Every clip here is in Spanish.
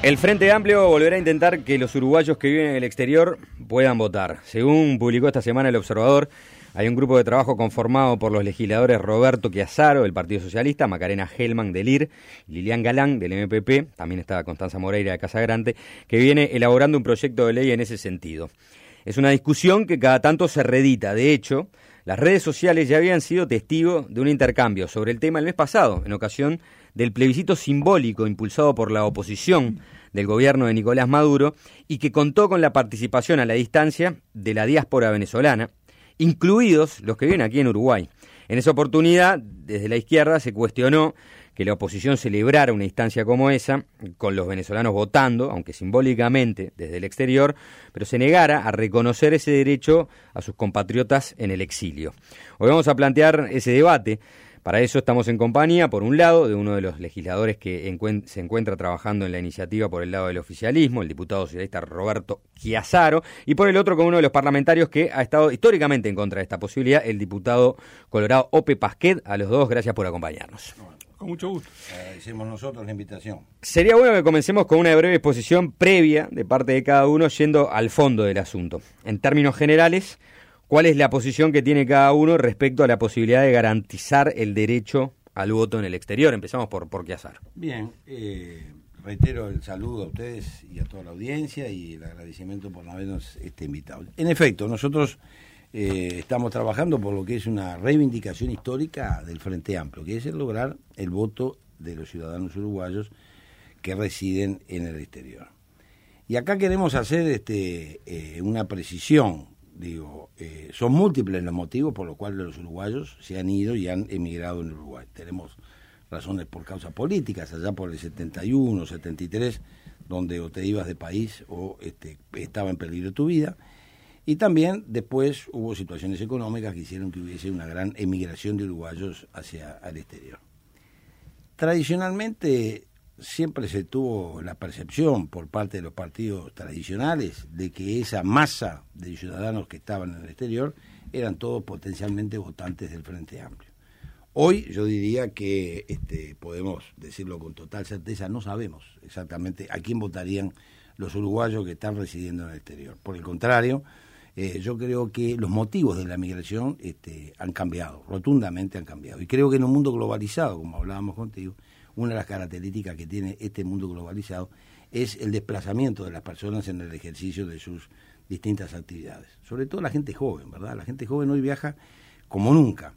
El Frente Amplio volverá a intentar que los uruguayos que viven en el exterior puedan votar. Según publicó esta semana El Observador, hay un grupo de trabajo conformado por los legisladores Roberto Chiazaro, del Partido Socialista, Macarena Gelman, del IR, Lilian Galán, del MPP, también está Constanza Moreira, de Casagrande, que viene elaborando un proyecto de ley en ese sentido. Es una discusión que cada tanto se reedita. De hecho, las redes sociales ya habían sido testigo de un intercambio sobre el tema el mes pasado, en ocasión del plebiscito simbólico impulsado por la oposición del gobierno de Nicolás Maduro y que contó con la participación a la distancia de la diáspora venezolana, incluidos los que viven aquí en Uruguay. En esa oportunidad, desde la izquierda se cuestionó que la oposición celebrara una instancia como esa, con los venezolanos votando, aunque simbólicamente desde el exterior, pero se negara a reconocer ese derecho a sus compatriotas en el exilio. Hoy vamos a plantear ese debate. Para eso estamos en compañía, por un lado, de uno de los legisladores que se encuentra trabajando en la iniciativa por el lado del oficialismo, el diputado socialista Roberto Chiazaro, y por el otro con uno de los parlamentarios que ha estado históricamente en contra de esta posibilidad, el diputado colorado Ope Pasquet. A los dos, gracias por acompañarnos. Con mucho gusto. Hicimos nosotros la invitación. Sería bueno que comencemos con una breve exposición previa de parte de cada uno, yendo al fondo del asunto. En términos generales, ¿cuál es la posición que tiene cada uno respecto a la posibilidad de garantizar el derecho al voto en el exterior? Empezamos por Chiazaro. Bien, reitero el saludo a ustedes y a toda la audiencia y el agradecimiento por habernos invitado. En efecto, nosotros estamos trabajando por lo que es una reivindicación histórica del Frente Amplio, que es el lograr el voto de los ciudadanos uruguayos que residen en el exterior. Y acá queremos hacer una precisión. Son múltiples los motivos por los cuales los uruguayos se han ido y han emigrado en Uruguay. Tenemos razones por causas políticas, allá por el 71, 73, donde o te ibas de país o estaba en peligro tu vida. Y también después hubo situaciones económicas que hicieron que hubiese una gran emigración de uruguayos hacia el exterior. Tradicionalmente siempre se tuvo la percepción por parte de los partidos tradicionales de que esa masa de ciudadanos que estaban en el exterior eran todos potencialmente votantes del Frente Amplio. Hoy yo diría que podemos decirlo con total certeza, no sabemos exactamente a quién votarían los uruguayos que están residiendo en el exterior. Por el contrario, yo creo que los motivos de la migración han cambiado, rotundamente han cambiado. Y creo que en un mundo globalizado, como hablábamos contigo, una de las características que tiene este mundo globalizado es el desplazamiento de las personas en el ejercicio de sus distintas actividades. Sobre todo la gente joven, ¿verdad? La gente joven hoy viaja como nunca,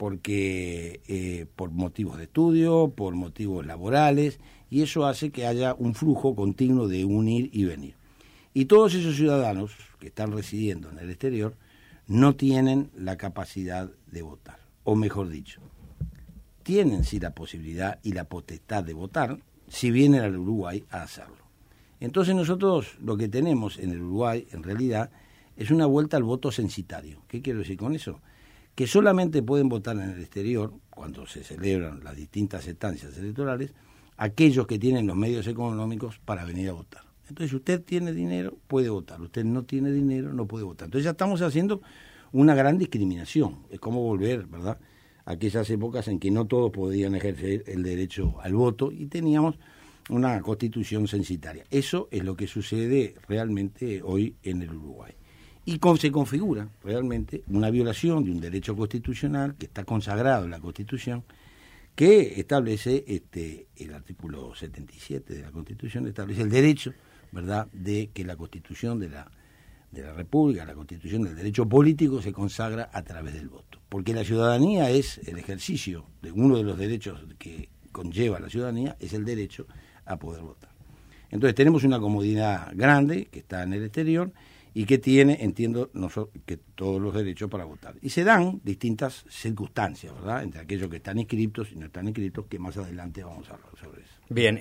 porque por motivos de estudio, por motivos laborales, y eso hace que haya un flujo continuo de un ir y venir. Y todos esos ciudadanos que están residiendo en el exterior no tienen la capacidad de votar, o mejor dicho, tienen sí la posibilidad y la potestad de votar si vienen al Uruguay a hacerlo. Entonces nosotros lo que tenemos en el Uruguay, en realidad, es una vuelta al voto censitario. ¿Qué quiero decir con eso? Que solamente pueden votar en el exterior, cuando se celebran las distintas estancias electorales, aquellos que tienen los medios económicos para venir a votar. Entonces, si usted tiene dinero, puede votar. Usted no tiene dinero, no puede votar. Entonces ya estamos haciendo una gran discriminación. Es como volver, ¿verdad?, a aquellas épocas en que no todos podían ejercer el derecho al voto y teníamos una constitución censitaria. Eso es lo que sucede realmente hoy en el Uruguay. Y se configura realmente una violación de un derecho constitucional que está consagrado en la Constitución, que establece el artículo 77 de la Constitución, establece el derecho, ¿verdad?, de que la Constitución de la República, la Constitución del derecho político se consagra a través del voto. Porque la ciudadanía es el ejercicio de uno de los derechos que conlleva la ciudadanía, es el derecho a poder votar. Entonces tenemos una comodidad grande que está en el exterior y que tiene, entiendo, que todos los derechos para votar. Y se dan distintas circunstancias, ¿verdad?, entre aquellos que están inscritos y no están inscritos, que más adelante vamos a hablar sobre eso. Bien,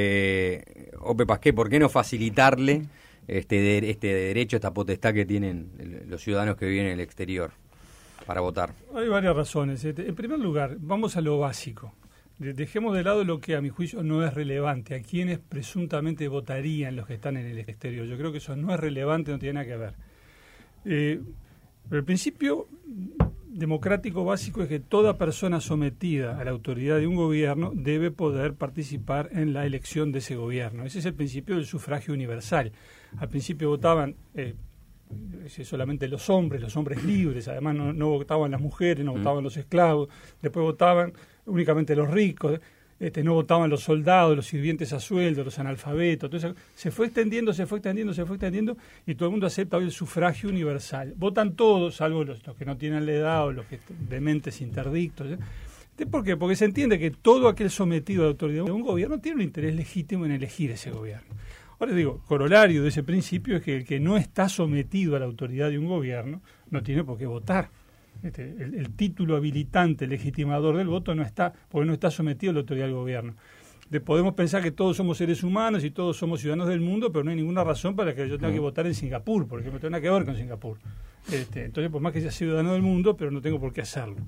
Ope Pasquet, ¿por qué no facilitarle este derecho, esta potestad que tienen los ciudadanos que viven en el exterior para votar? Hay varias razones. En primer lugar, vamos a lo básico. Dejemos de lado lo que a mi juicio no es relevante, a quienes presuntamente votarían los que están en el exterior. Yo creo que eso no es relevante, no tiene nada que ver. Pero al principio democrático básico es que toda persona sometida a la autoridad de un gobierno debe poder participar en la elección de ese gobierno. Ese es el principio del sufragio universal. Al principio votaban solamente los hombres libres, además no votaban las mujeres, no votaban los esclavos, después votaban únicamente los ricos, no votaban los soldados, los sirvientes a sueldo, los analfabetos. Entonces se fue extendiendo y todo el mundo acepta hoy el sufragio universal. Votan todos, salvo los que no tienen la edad o los que dementes interdictos. ¿Por qué? Porque se entiende que todo aquel sometido a la autoridad de un gobierno tiene un interés legítimo en elegir ese gobierno. Ahora digo, corolario de ese principio es que el que no está sometido a la autoridad de un gobierno no tiene por qué votar. El título habilitante, legitimador del voto no está, porque no está sometido a la autoridad del gobierno. Podemos pensar que todos somos seres humanos y todos somos ciudadanos del mundo, pero no hay ninguna razón para que yo tenga que votar en Singapur, por ejemplo, no tiene nada que ver con Singapur. Entonces, por más que sea ciudadano del mundo, pero no tengo por qué hacerlo.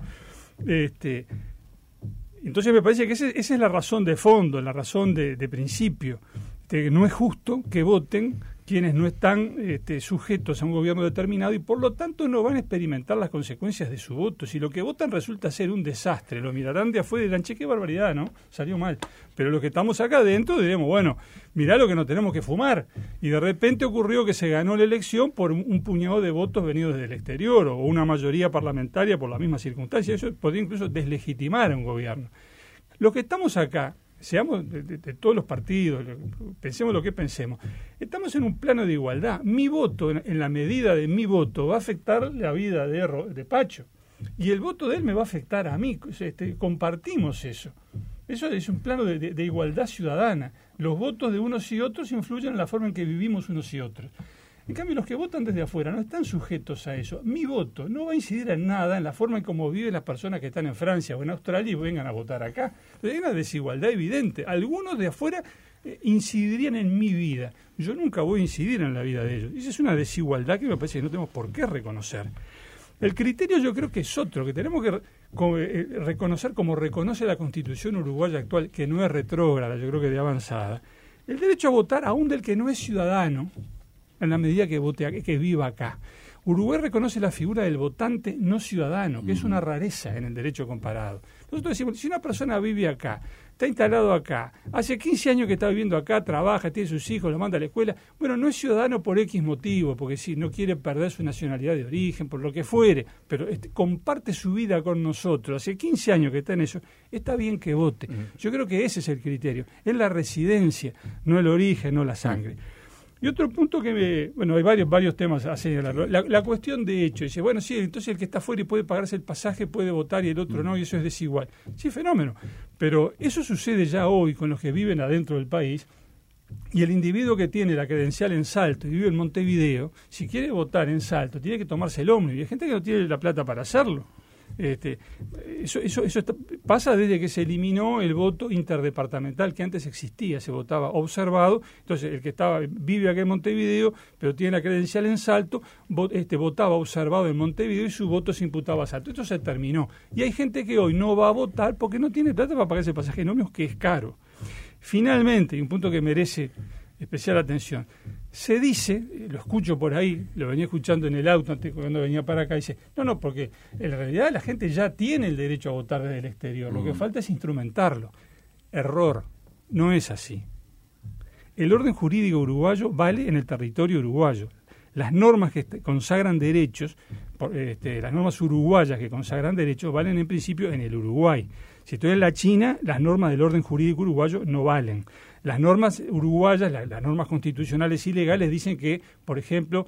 Entonces me parece que esa es la razón de fondo, la razón de principio. No es justo que voten quienes no están sujetos a un gobierno determinado y por lo tanto no van a experimentar las consecuencias de su voto. Si lo que votan resulta ser un desastre, lo mirarán de afuera y dirán, che, qué barbaridad, ¿no? Salió mal. Pero los que estamos acá adentro diremos, bueno, mirá lo que nos tenemos que fumar. Y de repente ocurrió que se ganó la elección por un puñado de votos venidos desde el exterior o una mayoría parlamentaria por la misma circunstancia. Eso podría incluso deslegitimar a un gobierno. Los que estamos acá, seamos de todos los partidos, pensemos lo que pensemos, estamos en un plano de igualdad. Mi voto, en la medida de mi voto, va a afectar la vida de Pacho, y el voto de él me va a afectar a mí. Compartimos eso. Eso es un plano de igualdad ciudadana. Los votos de unos y otros influyen en la forma en que vivimos unos y otros. En cambio, los que votan desde afuera no están sujetos a eso. Mi voto no va a incidir en nada en la forma en cómo viven las personas que están en Francia o en Australia y vengan a votar acá. Entonces, hay una desigualdad evidente. Algunos de afuera incidirían en mi vida. Yo nunca voy a incidir en la vida de ellos. Esa es una desigualdad que me parece que no tenemos por qué reconocer. El criterio yo creo que es otro, que tenemos que reconocer como reconoce la Constitución uruguaya actual, que no es retrógrada, yo creo que de avanzada, el derecho a votar aún del que no es ciudadano, en la medida que vote, que viva acá. Uruguay reconoce la figura del votante no ciudadano, que es una rareza en el derecho comparado. Nosotros decimos, si una persona vive acá, está instalado acá, hace 15 años que está viviendo acá, trabaja, tiene sus hijos, lo manda a la escuela, bueno, no es ciudadano por X motivo, porque si no quiere perder su nacionalidad de origen, por lo que fuere, pero comparte su vida con nosotros, hace 15 años que está en eso, está bien que vote. Yo creo que ese es el criterio, es la residencia, no el origen, no la sangre. Y otro punto que hay varios temas a señalar. La cuestión de hecho, dice, bueno, sí, entonces el que está fuera y puede pagarse el pasaje puede votar y el otro no, y eso es desigual. Sí, fenómeno. Pero eso sucede ya hoy con los que viven adentro del país, y el individuo que tiene la credencial en Salto y vive en Montevideo, si quiere votar en Salto, tiene que tomarse el ómnibus. Y hay gente que no tiene la plata para hacerlo. Eso pasa desde que se eliminó el voto interdepartamental que antes existía, se votaba observado. Entonces el que vive acá en Montevideo pero tiene la credencial en Salto, votaba observado en Montevideo y su voto se imputaba a Salto. Esto se terminó y hay gente que hoy no va a votar porque no tiene plata para pagar ese pasaje en ómnibus, que es caro. Finalmente, y un punto que merece especial atención, se dice, lo escucho por ahí, lo venía escuchando en el auto antes cuando venía para acá, dice, no, porque en realidad la gente ya tiene el derecho a votar desde el exterior, lo que falta es instrumentarlo. Error, no es así. El orden jurídico uruguayo vale en el territorio uruguayo. Las normas que consagran derechos, las normas uruguayas que consagran derechos, valen en principio en el Uruguay. Si estoy en la China, las normas del orden jurídico uruguayo no valen. Las normas uruguayas, las normas constitucionales y legales dicen que, por ejemplo,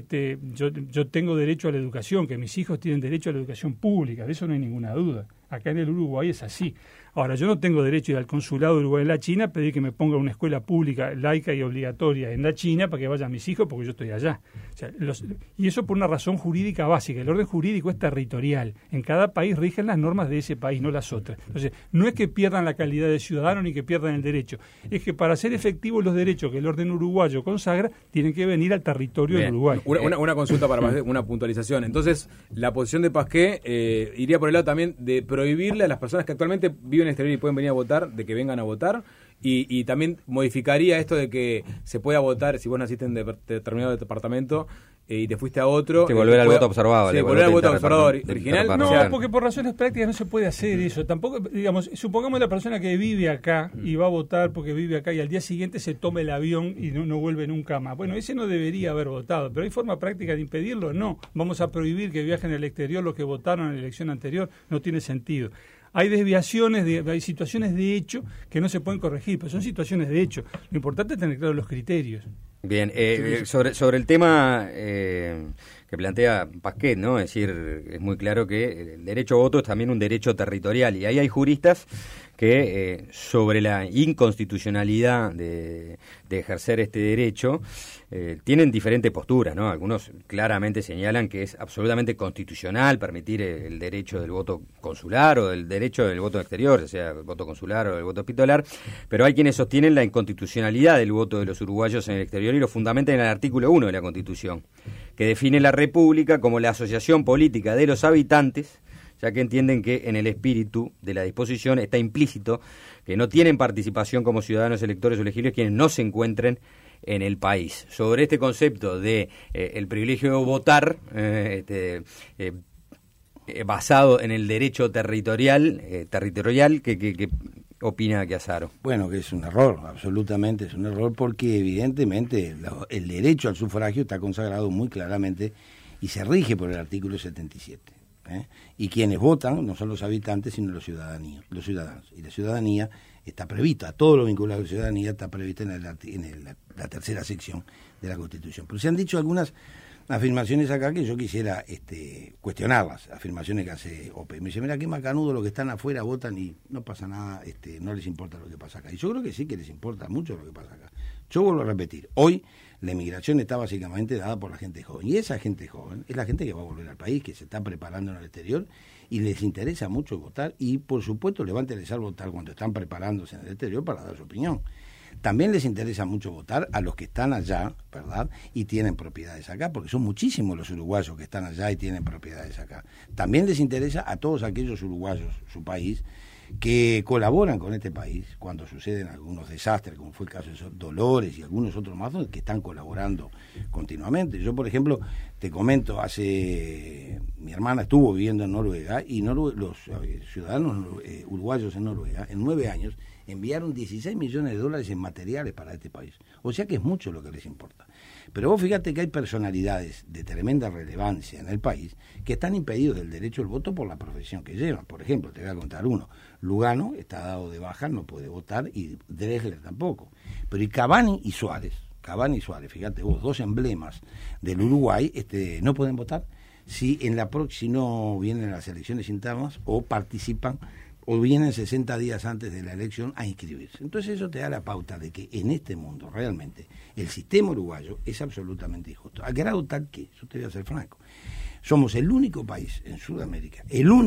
yo tengo derecho a la educación, que mis hijos tienen derecho a la educación pública, de eso no hay ninguna duda. Acá en el Uruguay es así. Ahora, yo no tengo derecho a ir al consulado de Uruguay en la China a pedir que me ponga una escuela pública, laica y obligatoria en la China para que vayan mis hijos porque yo estoy allá. O sea, y eso por una razón jurídica básica. El orden jurídico es territorial. En cada país rigen las normas de ese país, no las otras. Entonces, no es que pierdan la calidad de ciudadano ni que pierdan el derecho. Es que para ser efectivos los derechos que el orden uruguayo consagra, tienen que venir al territorio del Uruguay. Una consulta para una puntualización. Entonces, la posición de Pasqué iría por el lado también de prohibirle a las personas que actualmente viven en el exterior y pueden venir a votar, de que vengan a votar, Y también modificaría esto de que se pueda votar, si vos naciste en determinado departamento y te fuiste a otro... volver al voto observado. Sí, volver al voto observador original. No, porque por razones prácticas no se puede hacer eso. Tampoco, digamos, supongamos la persona que vive acá y va a votar porque vive acá y al día siguiente se toma el avión y no vuelve nunca más. Bueno, ese no debería haber votado, pero ¿hay forma práctica de impedirlo? No. Vamos a prohibir que viajen al exterior los que votaron en la elección anterior. No tiene sentido. Hay desviaciones, hay situaciones de hecho que no se pueden corregir, pero son situaciones de hecho. Lo importante es tener claros los criterios. Bien, sobre el tema que plantea Pasquet, ¿no? Es decir, es muy claro que el derecho a voto es también un derecho territorial, y ahí hay juristas que sobre la inconstitucionalidad de ejercer este derecho tienen diferentes posturas, ¿no? Algunos claramente señalan que es absolutamente constitucional permitir el derecho del voto consular o el derecho del voto exterior, ya sea el voto consular o el voto epistolar, pero hay quienes sostienen la inconstitucionalidad del voto de los uruguayos en el exterior y lo fundamentan en el artículo 1 de la Constitución, que define la República como la asociación política de los habitantes, ya que entienden que en el espíritu de la disposición está implícito que no tienen participación como ciudadanos electores o elegibles quienes no se encuentren en el país. Sobre este concepto de el privilegio de votar, basado en el derecho territorial, ¿qué opina Chiazaro? Bueno, que es un error, absolutamente es un error, porque evidentemente el derecho al sufragio está consagrado muy claramente y se rige por el artículo 77. Y quienes votan no son los habitantes, sino los ciudadanos. Y la ciudadanía está prevista, todo lo vinculado a la ciudadanía está prevista en la tercera sección de la Constitución. Pero se han dicho algunas afirmaciones acá que yo quisiera cuestionarlas, afirmaciones que hace OPE. Me dice, mira qué macanudo, los que están afuera votan y no pasa nada, no les importa lo que pasa acá. Y yo creo que sí que les importa mucho lo que pasa acá. Yo vuelvo a repetir, hoy la emigración está básicamente dada por la gente joven, y esa gente joven es la gente que va a volver al país, que se está preparando en el exterior y les interesa mucho votar, y por supuesto les va a interesar votar cuando están preparándose en el exterior para dar su opinión. También les interesa mucho votar a los que están allá, ¿verdad? Y tienen propiedades acá, porque son muchísimos los uruguayos que están allá y tienen propiedades acá. También les interesa a todos aquellos uruguayos, su país, que colaboran con este país cuando suceden algunos desastres, como fue el caso de Dolores y algunos otros más, que están colaborando continuamente. Yo, por ejemplo, te comento, mi hermana estuvo viviendo en Noruega, y los ciudadanos uruguayos en Noruega, en 9 años, enviaron $16 millones en materiales para este país. O sea que es mucho lo que les importa. Pero vos fíjate que hay personalidades de tremenda relevancia en el país que están impedidos del derecho al voto por la profesión que llevan. Por ejemplo, te voy a contar uno. Lugano está dado de baja, no puede votar, y Drexler tampoco. Pero y Cavani y Suárez, fíjate vos, dos emblemas del Uruguay, no pueden votar si no vienen las elecciones internas o participan o vienen 60 días antes de la elección a inscribirse. Entonces eso te da la pauta de que en este mundo realmente el sistema uruguayo es absolutamente injusto. A grado tal que, yo te voy a ser franco, somos el único país en Sudamérica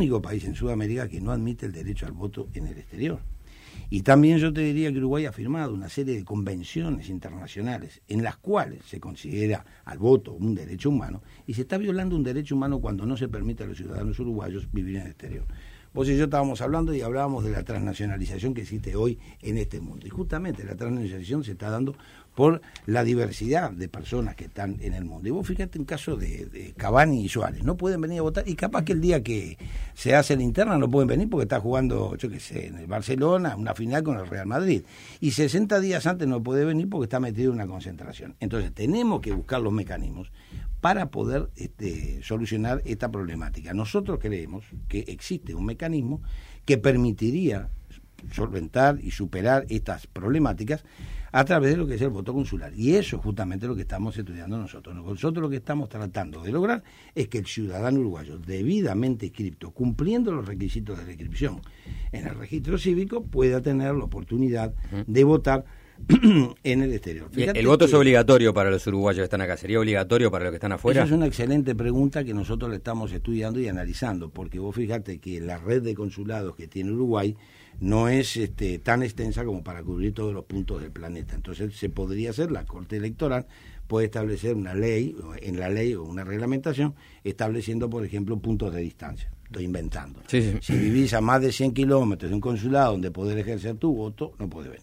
que no admite el derecho al voto en el exterior. Y también yo te diría que Uruguay ha firmado una serie de convenciones internacionales en las cuales se considera al voto un derecho humano, y se está violando un derecho humano cuando no se permite a los ciudadanos uruguayos vivir en el exterior. Vos y yo estábamos hablando y hablábamos de la transnacionalización que existe hoy en este mundo. Y justamente la transnacionalización se está dando por la diversidad de personas que están en el mundo. Y vos fíjate un caso de Cavani y Suárez, no pueden venir a votar, y capaz que el día que se hace la interna no pueden venir porque está jugando, yo qué sé, en el Barcelona, una final con el Real Madrid. Y 60 días antes no puede venir porque está metido en una concentración. Entonces tenemos que buscar los mecanismos para poder solucionar esta problemática. Nosotros creemos que existe un mecanismo que permitiría solventar y superar estas problemáticas a través de lo que es el voto consular. Y eso es justamente lo que estamos estudiando nosotros. Nosotros lo que estamos tratando de lograr es que el ciudadano uruguayo debidamente inscripto, cumpliendo los requisitos de la inscripción en el registro cívico, pueda tener la oportunidad de votar en el exterior. Fíjate, ¿el voto es obligatorio para los uruguayos que están acá? ¿Sería obligatorio para los que están afuera? Esa es una excelente pregunta que nosotros le estamos estudiando y analizando, porque vos fíjate que la red de consulados que tiene Uruguay no es tan extensa como para cubrir todos los puntos del planeta. Entonces se podría hacer, la Corte Electoral puede establecer una ley, en la ley o una reglamentación, estableciendo, por ejemplo, puntos de distancia. Estoy inventando. Sí. Si vivís a más de 100 kilómetros de un consulado donde poder ejercer tu voto, no podés venir.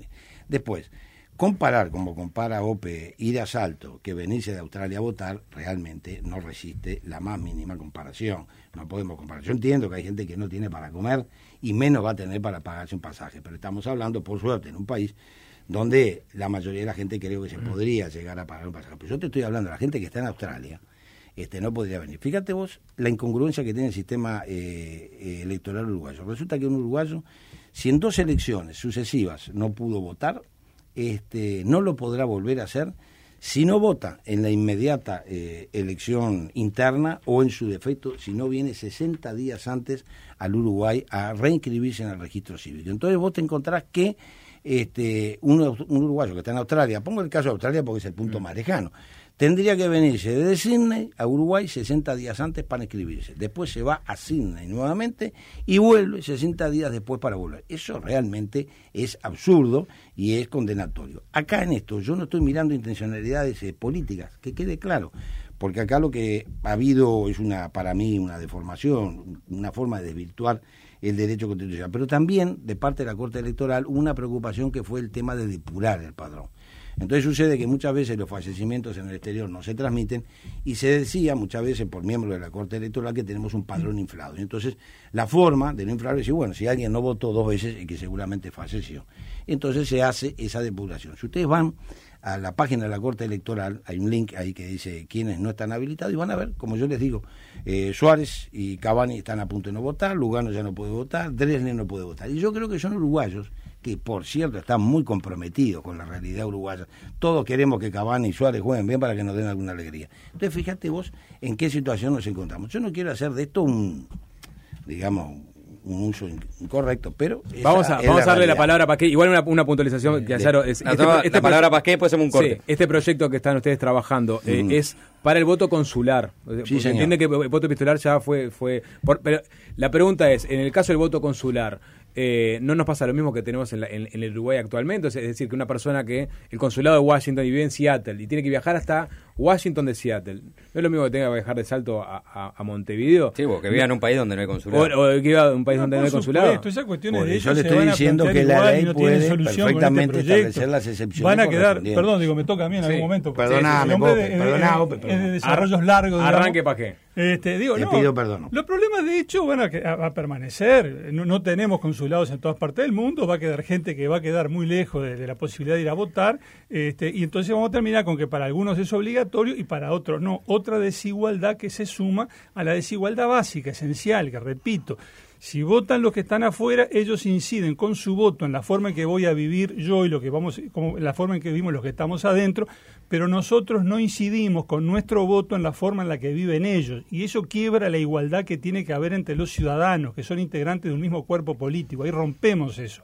Después, comparar, como compara OPE, ir a Salto que venirse de Australia a votar, realmente no resiste la más mínima comparación. No podemos comparar. Yo entiendo que hay gente que no tiene para comer y menos va a tener para pagarse un pasaje, pero estamos hablando, por suerte, en un país donde la mayoría de la gente creo que se podría llegar a pagar un pasaje. Pero yo te estoy hablando de la gente que está en Australia, no podría venir. Fíjate vos la incongruencia que tiene el sistema electoral uruguayo. Resulta que un uruguayo, si en 2 elecciones sucesivas no pudo votar, no lo podrá volver a hacer si no vota en la inmediata elección interna o en su defecto, si no viene 60 días antes al Uruguay a reinscribirse en el registro cívico. Entonces vos te encontrás que un uruguayo que está en Australia, pongo el caso de Australia porque es el punto más lejano, tendría que venirse desde Sydney a Uruguay 60 días antes para inscribirse. Después se va a Sydney nuevamente y vuelve 60 días después para volver. Eso realmente es absurdo y es condenatorio. Acá en esto yo no estoy mirando intencionalidades políticas, que quede claro, porque acá lo que ha habido es para mí una deformación, una forma de desvirtuar el derecho constitucional. Pero también de parte de la Corte Electoral hubo una preocupación que fue el tema de depurar el padrón. Entonces sucede que muchas veces los fallecimientos en el exterior no se transmiten y se decía muchas veces por miembros de la Corte Electoral que tenemos un padrón inflado. Y entonces la forma de no inflarlo es decir, bueno, si alguien no votó 2 veces y que seguramente falleció. Entonces se hace esa depuración. Si ustedes van a la página de la Corte Electoral, hay un link ahí que dice quiénes no están habilitados y van a ver, como yo les digo, Suárez y Cavani están a punto de no votar, Lugano ya no puede votar, Dresler no puede votar. Y yo creo que son uruguayos que, por cierto, están muy comprometidos con la realidad uruguaya. Todos queremos que Cavani y Suárez jueguen bien para que nos den alguna alegría. Entonces, fíjate vos en qué situación nos encontramos. Yo no quiero hacer de esto un uso incorrecto, pero vamos a darle la palabra a Pasqué. Igual una puntualización que Azaro es la palabra Pasqué puede ser un corte. Sí, este proyecto que están ustedes trabajando es para el voto consular. Sí, se entiende que el voto epistolar ya fue pero la pregunta es, en el caso del voto consular, no nos pasa lo mismo que tenemos en el Uruguay actualmente, es decir, que una persona que el consulado de Washington y vive en Seattle y tiene que viajar hasta Washington de Seattle, no es lo mismo que tenga que viajar de Salto a Montevideo. Sí, o que viva en un país donde no hay consulado. O que viva en un país donde no hay consulado. Esas cuestiones de yo le estoy diciendo que la ley puede perfectamente establecer las excepciones. Van a quedar, perdón, me toca a mí en algún momento. Perdóname, es de desarrollos largos. Arranque Pasqué. Te pido perdón. Los problemas de hecho van a permanecer. No tenemos consulados en todas partes del mundo. Va a quedar gente que va a quedar muy lejos de la posibilidad de ir a votar. Y entonces vamos a terminar con que para algunos es obligatorio y para otros no. Otra desigualdad que se suma a la desigualdad básica, esencial, que repito. Si votan los que están afuera, ellos inciden con su voto en la forma en que voy a vivir yo y la forma en que vivimos los que estamos adentro, pero nosotros no incidimos con nuestro voto en la forma en la que viven ellos. Y eso quiebra la igualdad que tiene que haber entre los ciudadanos, que son integrantes de un mismo cuerpo político. Ahí rompemos eso.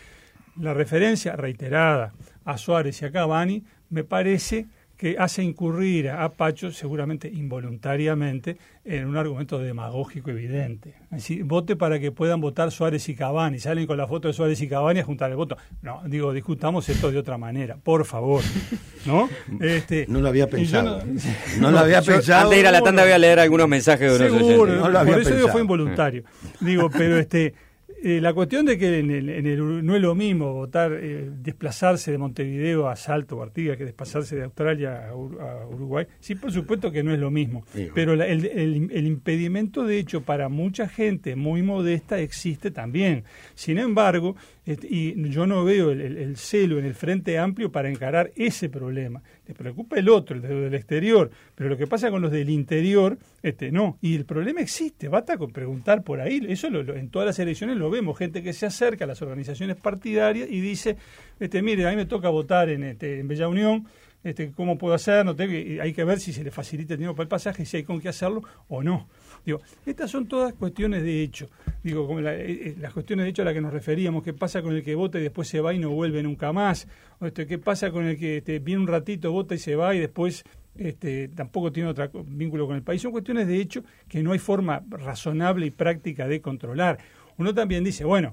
La referencia reiterada a Suárez y a Cavani me parece que hace incurrir a Pacho, seguramente involuntariamente, en un argumento demagógico evidente. Es decir, vote para que puedan votar Suárez y Cavani. Salen con la foto de Suárez y Cavani a juntar el voto. No, discutamos esto de otra manera, por favor. ¿No? No lo había pensado. No lo había pensado. Antes de ir a la tanda voy a leer algunos mensajes de unos oyentes. No lo había por eso pensado. fue involuntario. Pero la cuestión de que no es lo mismo votar, desplazarse de Montevideo a Salto o Artigas que desplazarse de Australia a Uruguay, sí, por supuesto que no es lo mismo. Sí, pero el impedimento, de hecho, para mucha gente muy modesta existe también. Sin embargo, y yo no veo el celo en el Frente Amplio para encarar ese problema. Les preocupa el otro, el del exterior, pero lo que pasa con los del interior, no. Y el problema existe, basta con preguntar por ahí. Eso en todas las elecciones lo vemos, gente que se acerca a las organizaciones partidarias y dice, mire, a mí me toca votar en Bella Unión, ¿cómo puedo hacer? Hay que ver si se le facilita el dinero para el pasaje, si hay con qué hacerlo o no. Estas son todas cuestiones de hecho. Como las cuestiones de hecho a las que nos referíamos, qué pasa con el que vota y después se va y no vuelve nunca más, o qué pasa con el que viene un ratito, vota y se va y después tampoco tiene otro vínculo con el país. Son cuestiones de hecho que no hay forma razonable y práctica de controlar. Uno también dice, bueno,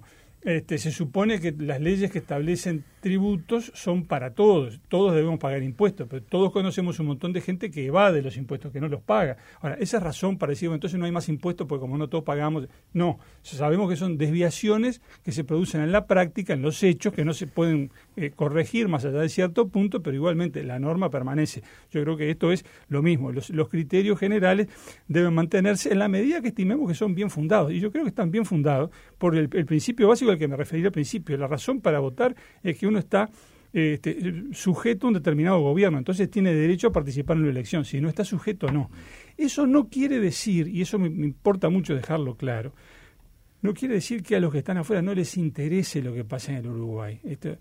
se supone que las leyes que establecen tributos son para todos debemos pagar impuestos, pero todos conocemos un montón de gente que evade los impuestos, que no los paga. Ahora, esa es razón para decir, bueno, entonces no hay más impuestos porque como no todos pagamos, no, sabemos que son desviaciones que se producen en la práctica, en los hechos, que no se pueden corregir más allá de cierto punto, pero igualmente la norma permanece. Yo creo que esto es lo mismo, los criterios generales deben mantenerse en la medida que estimemos que son bien fundados, y yo creo que están bien fundados por el principio básico al que me referí al principio. La razón para votar es que uno está sujeto a un determinado gobierno, entonces tiene derecho a participar en la elección. Si no está sujeto, no. Eso no quiere decir, y eso me importa mucho dejarlo claro, no quiere decir que a los que están afuera no les interese lo que pasa en el Uruguay.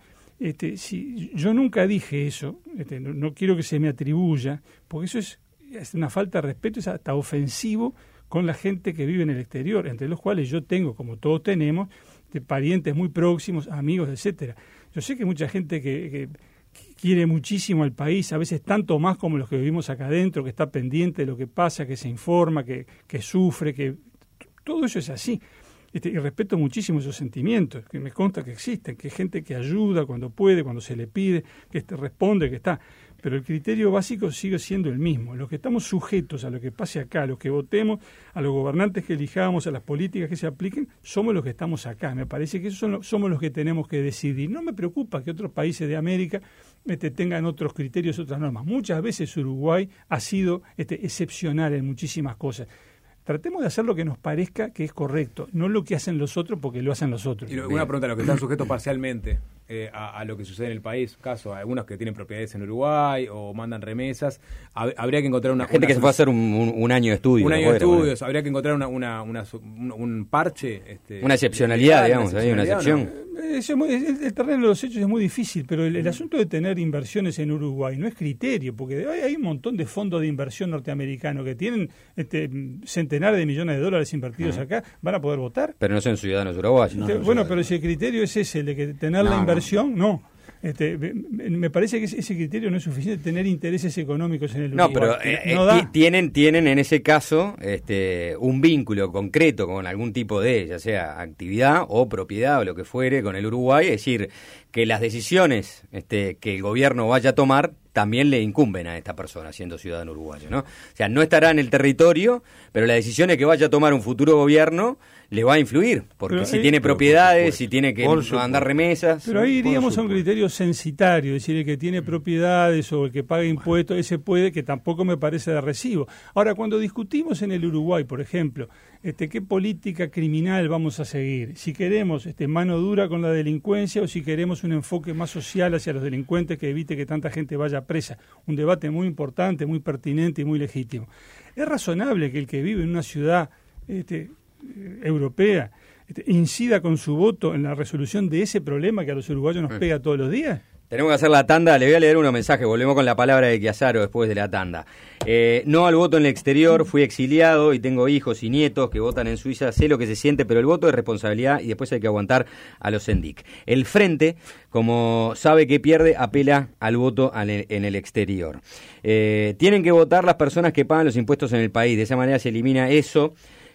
Si yo nunca dije eso, no quiero que se me atribuya, porque eso es una falta de respeto, es hasta ofensivo con la gente que vive en el exterior, entre los cuales yo tengo, como todos tenemos, parientes muy próximos, amigos, etcétera. Yo sé que mucha gente que quiere muchísimo al país, a veces tanto más como los que vivimos acá adentro, que está pendiente de lo que pasa, que se informa, que sufre, que todo eso es así. Y respeto muchísimo esos sentimientos, que me consta que existen, que hay gente que ayuda cuando puede, cuando se le pide, que responde, que está. Pero el criterio básico sigue siendo el mismo. Los que estamos sujetos a lo que pase acá, a los que votemos, a los gobernantes que elijamos, a las políticas que se apliquen, somos los que estamos acá. Me parece que somos los que tenemos que decidir. No me preocupa que otros países de América tengan otros criterios, otras normas. Muchas veces Uruguay ha sido excepcional en muchísimas cosas. Tratemos de hacer lo que nos parezca que es correcto, no lo que hacen los otros porque lo hacen los otros. Y una pregunta, los que están sujetos parcialmente a lo que sucede en el país, caso, algunos que tienen propiedades en Uruguay o mandan remesas, habría que encontrar una... Gente que se fue a hacer un año de estudios. Un año de estudios, habría que encontrar un parche. Una excepcionalidad, digamos, una excepción. El terreno de los hechos es muy difícil, pero el asunto de tener inversiones en Uruguay no es criterio, porque hay un montón de fondos de inversión norteamericanos que tienen centenares de millones de dólares invertidos acá, van a poder votar. Pero no son ciudadanos uruguayos. Bueno, pero si el criterio es ese, el de que tener la inversión, no. Me parece que ese criterio no es suficiente, tener intereses económicos en el Uruguay. No, pero tienen en ese caso un vínculo concreto con algún tipo de, ya sea actividad o propiedad o lo que fuere con el Uruguay, es decir, que las decisiones que el gobierno vaya a tomar también le incumben a esta persona siendo ciudadano uruguayo, ¿no? O sea, no estará en el territorio, pero las decisiones que vaya a tomar un futuro gobierno le va a influir, porque pero si tiene propiedades, si tiene que mandar remesas... Pero ahí iríamos a un criterio censitario, es decir, el que tiene propiedades o el que paga impuestos, ese puede, que tampoco me parece de recibo. Ahora, cuando discutimos en el Uruguay, por ejemplo, qué política criminal vamos a seguir, si queremos mano dura con la delincuencia o si queremos un enfoque más social hacia los delincuentes que evite que tanta gente vaya presa, un debate muy importante, muy pertinente y muy legítimo. ¿Es razonable que el que vive en una ciudad europea incida con su voto en la resolución de ese problema que a los uruguayos nos pega todos los días? Tenemos que hacer la tanda, le voy a leer unos mensajes, volvemos con la palabra de Chiazaro después de la tanda. No al voto en el exterior, fui exiliado y tengo hijos y nietos que votan en Suiza, sé lo que se siente, pero el voto es responsabilidad y después hay que aguantar a los SENDIC. El Frente, como sabe que pierde, apela al voto en el exterior. Tienen que votar las personas que pagan los impuestos en el país, de esa manera se elimina eso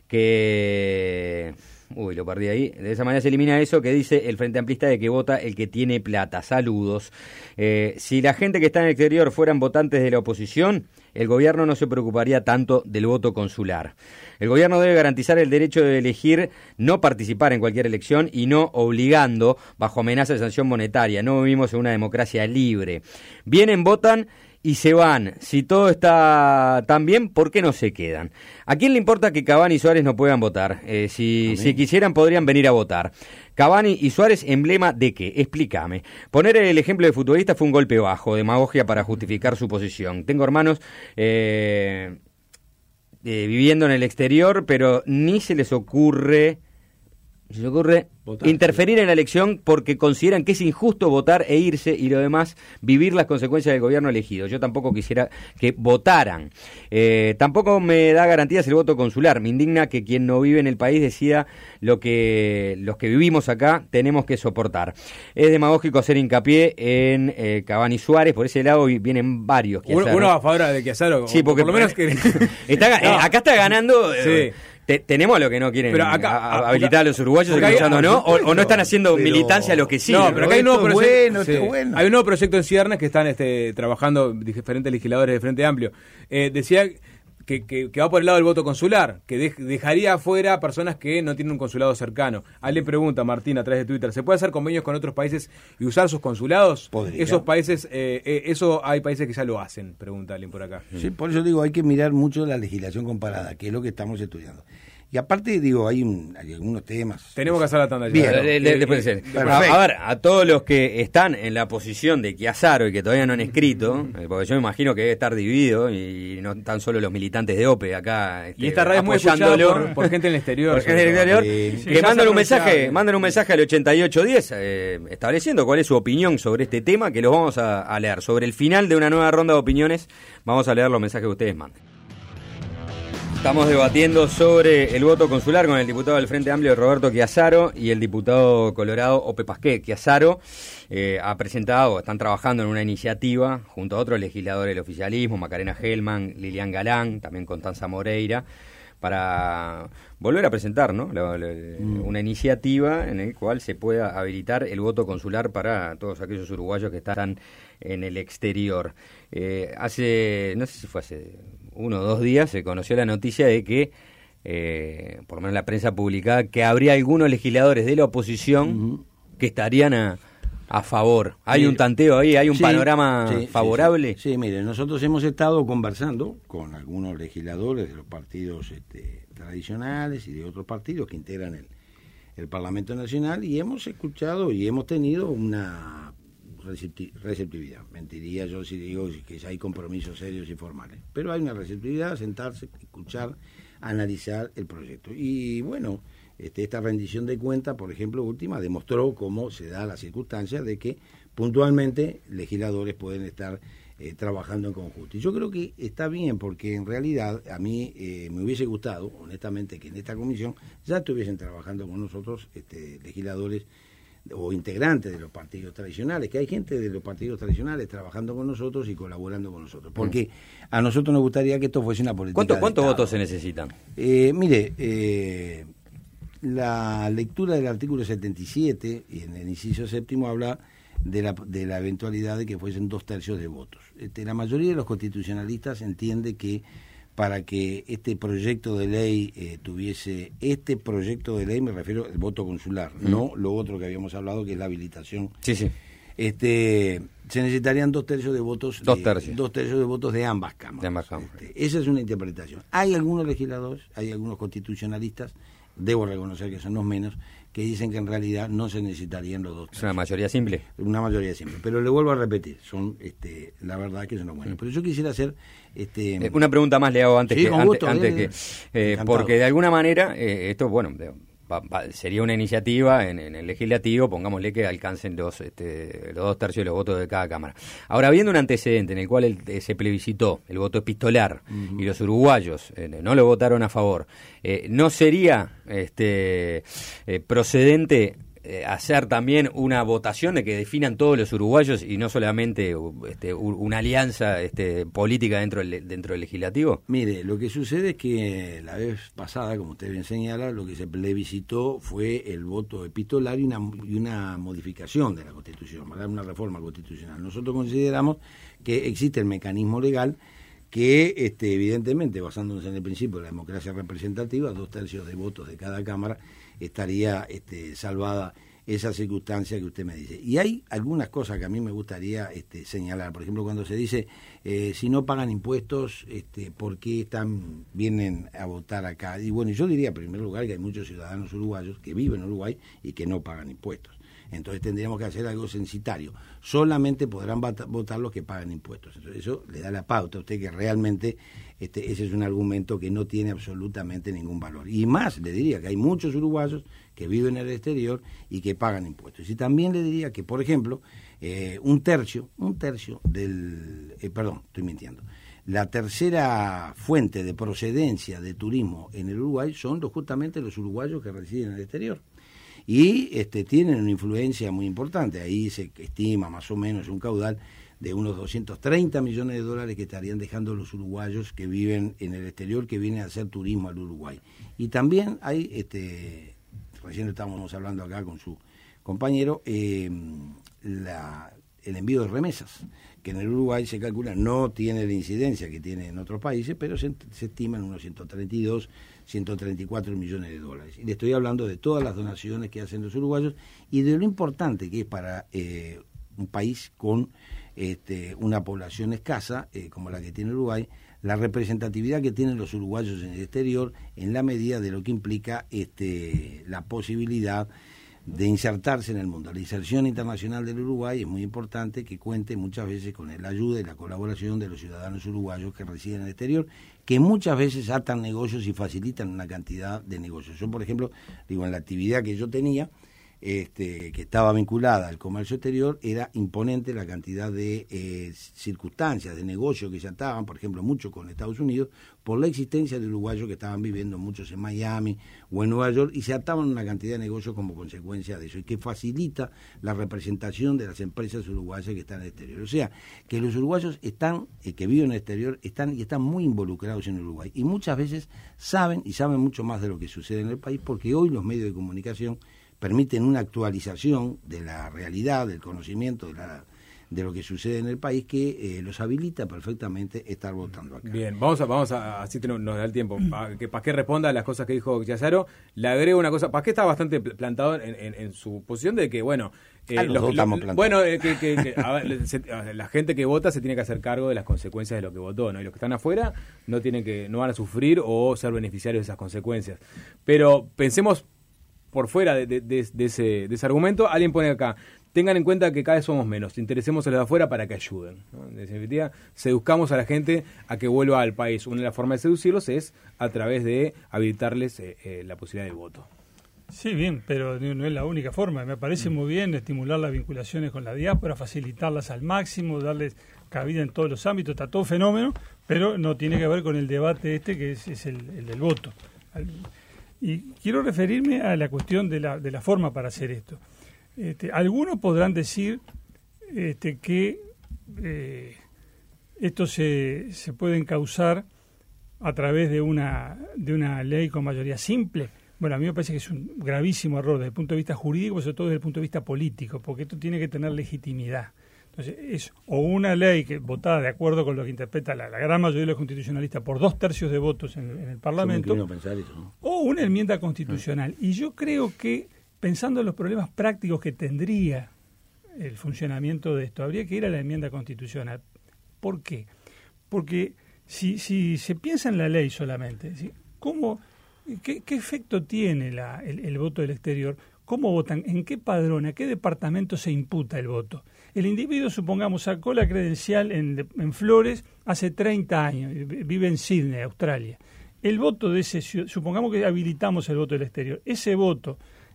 que... lo perdí ahí. De esa manera se elimina eso que dice el Frente Amplista de que vota el que tiene plata. Saludos. Si la gente que está en el exterior fueran votantes de la oposición, el gobierno no se preocuparía tanto del voto consular. El gobierno debe garantizar el derecho de elegir no participar en cualquier elección y no obligando bajo amenaza de sanción monetaria. No vivimos en una democracia libre. Vienen, votan y se van. Si todo está tan bien, ¿por qué no se quedan? ¿A quién le importa que Cavani y Suárez no puedan votar? Si quisieran, podrían venir a votar. Cavani y Suárez, ¿emblema de qué? Explícame. Poner el ejemplo de futbolista fue un golpe bajo, demagogia para justificar su posición. Tengo hermanos viviendo en el exterior, pero ni se les ocurre votar, interferir en la elección porque consideran que es injusto votar e irse y lo demás vivir las consecuencias del gobierno elegido. Yo tampoco quisiera que votaran. Tampoco me da garantías el voto consular. Me indigna que quien no vive en el país decida lo que los que vivimos acá tenemos que soportar. Es demagógico hacer hincapié en Cavani Suárez. Por ese lado vienen varios. Uno a favor de Chiazaro. Sí, porque por lo menos que... acá está ganando... Sí. tenemos a los que no quieren pero acá, habilitar a los uruguayos escuchando, ¿no? O no están haciendo militancia a los que sí. No, pero acá hay un nuevo proyecto. Bueno. Hay un nuevo proyecto en ciernes que están trabajando diferentes legisladores de Frente Amplio. Decía que va por el lado del voto consular, que dejaría afuera a personas que no tienen un consulado cercano. Ale pregunta, Martín, a través de Twitter, ¿se puede hacer convenios con otros países y usar sus consulados? Podría. Esos países, eso hay países que ya lo hacen, pregunta alguien por acá. Sí, por eso digo, hay que mirar mucho la legislación comparada, que es lo que estamos estudiando. Y aparte, digo, hay algunos temas. Tenemos que hacer la tanda. Bien. Después a ver, a todos los que están en la posición de Chiazaro y que todavía no han escrito, porque yo me imagino que debe estar dividido y no tan solo los militantes de OPE acá. Y esta radio es muy escuchada por gente en el exterior. Por gente en el exterior. Que manden un mensaje al 8810 estableciendo cuál es su opinión sobre este tema, que los vamos a leer. Sobre el final de una nueva ronda de opiniones, vamos a leer los mensajes que ustedes manden. Estamos debatiendo sobre el voto consular con el diputado del Frente Amplio Roberto Chiazaro y el diputado colorado Ope Pasquet. Chiazaro están trabajando en una iniciativa junto a otros legisladores del oficialismo, Macarena Gelman, Lilian Galán, también Constanza Moreira, para volver a presentar, ¿no? Una iniciativa en la cual se pueda habilitar el voto consular para todos aquellos uruguayos que están en el exterior. No sé si fue hace 1 o 2 días, se conoció la noticia de que, por lo menos la prensa publicaba, que habría algunos legisladores de la oposición que estarían a favor. ¿Hay un tanteo ahí? ¿Hay un panorama favorable? Sí, mire, nosotros hemos estado conversando con algunos legisladores de los partidos tradicionales y de otros partidos que integran el Parlamento Nacional y hemos escuchado y hemos tenido una receptividad. Mentiría yo si digo que ya hay compromisos serios y formales. Pero hay una receptividad, sentarse, escuchar, analizar el proyecto. Y bueno, esta rendición de cuentas, por ejemplo, última, demostró cómo se da la circunstancia de que puntualmente legisladores pueden estar trabajando en conjunto. Y yo creo que está bien, porque en realidad a mí me hubiese gustado, honestamente, que en esta comisión ya estuviesen trabajando con nosotros legisladores o integrantes de los partidos tradicionales, que hay gente de los partidos tradicionales trabajando con nosotros y colaborando con nosotros, porque a nosotros nos gustaría que esto fuese una política. ¿Cuántos votos se necesitan? Mire, la lectura del artículo 77 y en el inciso 7 habla de la eventualidad de que fuesen 2/3 de votos. La mayoría de los constitucionalistas entiende que para que este proyecto de ley tuviese, me refiero al voto consular, no lo otro que habíamos hablado, que es la habilitación. Sí. Se necesitarían 2/3 de votos. 2/3. 2/3 de votos de ambas cámaras. Esa es una interpretación. Hay algunos legisladores, hay algunos constitucionalistas, debo reconocer que son los menos, que dicen que en realidad no se necesitarían los 2/3. ¿Es una mayoría simple? Una mayoría simple, pero le vuelvo a repetir, son la verdad que son los buenos. Pero yo quisiera hacer una pregunta más le hago antes que porque de alguna manera esto, bueno, sería una iniciativa en el legislativo, pongámosle que alcancen los 2/3 de los votos de cada cámara. Ahora, habiendo un antecedente en el cual se plebiscitó el voto epistolar y los uruguayos no lo votaron a favor, ¿no sería procedente hacer también una votación de que definan todos los uruguayos y no solamente una alianza política dentro del legislativo? Mire, lo que sucede es que la vez pasada, como usted bien señala, lo que se plebiscitó fue el voto epistolar y una modificación de la Constitución, ¿verdad? Una reforma constitucional. Nosotros consideramos que existe el mecanismo legal que, evidentemente, basándonos en el principio de la democracia representativa, 2/3 de votos de cada cámara, estaría salvada esa circunstancia que usted me dice. Y hay algunas cosas que a mí me gustaría señalar. Por ejemplo, cuando se dice, si no pagan impuestos, ¿por qué vienen a votar acá? Y bueno, yo diría, en primer lugar, que hay muchos ciudadanos uruguayos que viven en Uruguay y que no pagan impuestos. Entonces tendríamos que hacer algo censitario. Solamente podrán votar los que pagan impuestos. Entonces eso le da la pauta a usted que realmente ese es un argumento que no tiene absolutamente ningún valor. Y más, le diría que hay muchos uruguayos que viven en el exterior y que pagan impuestos. Y también le diría que, por ejemplo, un tercio del... estoy mintiendo. La tercera fuente de procedencia de turismo en el Uruguay son justamente los uruguayos que residen en el exterior. Y tienen una influencia muy importante. Ahí se estima más o menos un caudal de unos 230 millones de dólares que estarían dejando los uruguayos que viven en el exterior, que vienen a hacer turismo al Uruguay. Y también hay, recién estábamos hablando acá con su compañero, el envío de remesas, que en el Uruguay se calcula, no tiene la incidencia que tiene en otros países, pero se estiman unos 132, 134 millones de dólares. Y le estoy hablando de todas las donaciones que hacen los uruguayos y de lo importante que es para un país con una población escasa, como la que tiene Uruguay, la representatividad que tienen los uruguayos en el exterior en la medida de lo que implica la posibilidad de insertarse en el mundo. La inserción internacional del Uruguay es muy importante, que cuente muchas veces con la ayuda y la colaboración de los ciudadanos uruguayos que residen en el exterior, que muchas veces atan negocios y facilitan una cantidad de negocios. Yo, por ejemplo, digo, en la actividad que yo tenía, que estaba vinculada al comercio exterior, era imponente la cantidad de circunstancias, de negocios que se ataban, por ejemplo, mucho con Estados Unidos, por la existencia de uruguayos que estaban viviendo, muchos en Miami o en Nueva York, y se ataban una cantidad de negocios como consecuencia de eso, y que facilita la representación de las empresas uruguayas que están en el exterior. O sea, que los uruguayos están, que viven en el exterior, están muy involucrados en Uruguay, y muchas veces saben mucho más de lo que sucede en el país, porque hoy los medios de comunicación permiten una actualización de la realidad, del conocimiento de lo que sucede en el país, que los habilita perfectamente estar votando acá. Bien, vamos a así nos da el tiempo, para que Pasqué responda a las cosas que dijo Chiazaro. Le agrego una cosa, Pasqué está bastante plantado en su posición de que, bueno, la gente que vota se tiene que hacer cargo de las consecuencias de lo que votó, ¿no? Y los que están afuera no van a sufrir o ser beneficiarios de esas consecuencias. Pero pensemos por fuera de ese argumento. Alguien pone acá: tengan en cuenta que cada vez somos menos, interesemos a los de afuera para que ayuden, ¿no? En definitiva, seduzcamos a la gente a que vuelva al país. Una de las formas de seducirlos es a través de habilitarles la posibilidad del voto. Sí, bien, pero no es la única forma. Me parece muy bien estimular las vinculaciones con la diáspora, facilitarlas al máximo, darles cabida en todos los ámbitos, está todo fenómeno, pero no tiene que ver con el debate que es el del voto. Y quiero referirme a la cuestión de la forma para hacer esto. Algunos podrán decir que esto se puede encauzar a través de una ley con mayoría simple. Bueno, a mí me parece que es un gravísimo error desde el punto de vista jurídico, sobre todo desde el punto de vista político, porque esto tiene que tener legitimidad. Entonces, es o una ley que votada de acuerdo con lo que interpreta la gran mayoría de los constitucionalistas por 2/3 de votos en el Parlamento, Eso, ¿no? O una enmienda constitucional. Y yo creo que, pensando en los problemas prácticos que tendría el funcionamiento de esto, habría que ir a la enmienda constitucional. ¿Por qué? Porque si se piensa en la ley solamente, ¿sí? ¿Qué efecto tiene el voto del exterior? ¿Cómo votan? ¿En qué padrón? ¿A qué departamento se imputa el voto? El individuo, supongamos, sacó la credencial en Flores hace 30 años, vive en Sydney, Australia. El voto de ese, supongamos que habilitamos el voto del exterior, ese voto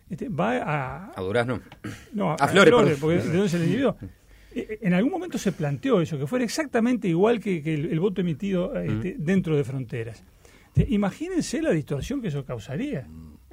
va a Durazno. No, a Flores, porque ¿de dónde se le individuo? En algún momento se planteó eso, que fuera exactamente igual que el voto emitido dentro de fronteras. Imagínense la distorsión que eso causaría.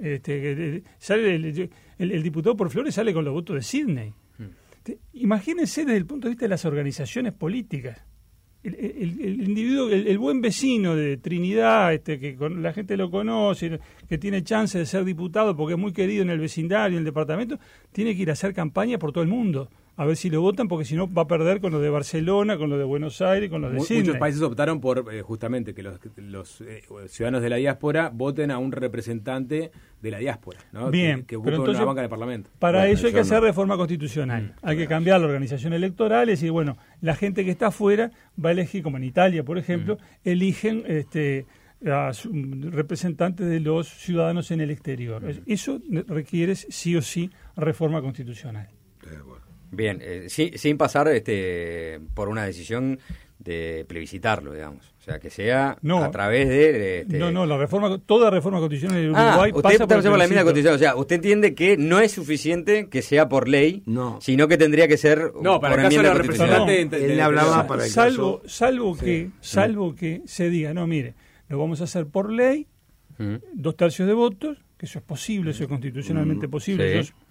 Sale el diputado por Flores sale con los votos de Sydney. Imagínense desde el punto de vista de las organizaciones políticas. El individuo, el buen vecino de Trinidad, que la gente lo conoce, que tiene chance de ser diputado porque es muy querido en el vecindario, en el departamento, tiene que ir a hacer campaña por todo el mundo, a ver si lo votan, porque si no va a perder con los de Barcelona, con los de Buenos Aires, con los de Sydney. Muchos países optaron por justamente que los ciudadanos de la diáspora voten a un representante de la diáspora, ¿no? Bien, que ocupe una banca en el Parlamento. Para eso hay que hacer reforma constitucional. Hay que cambiar la organización electoral, es decir, bueno, la gente que está afuera va a elegir, como en Italia, por ejemplo, eligen a representantes de los ciudadanos en el exterior. Eso requiere sí o sí reforma constitucional. Bien, sin pasar por una decisión de plebiscitarlo, digamos. O sea, que sea a través de... toda reforma constitucional en Uruguay pasa por la enmienda constitucional. O sea, usted entiende que no es suficiente que sea por ley, sino que tendría que ser para el caso de la representante... Él hablaba para el caso... Salvo que se diga, no, mire, lo vamos a hacer por ley, 2/3 de votos, que eso es posible, eso es constitucionalmente posible. Sí.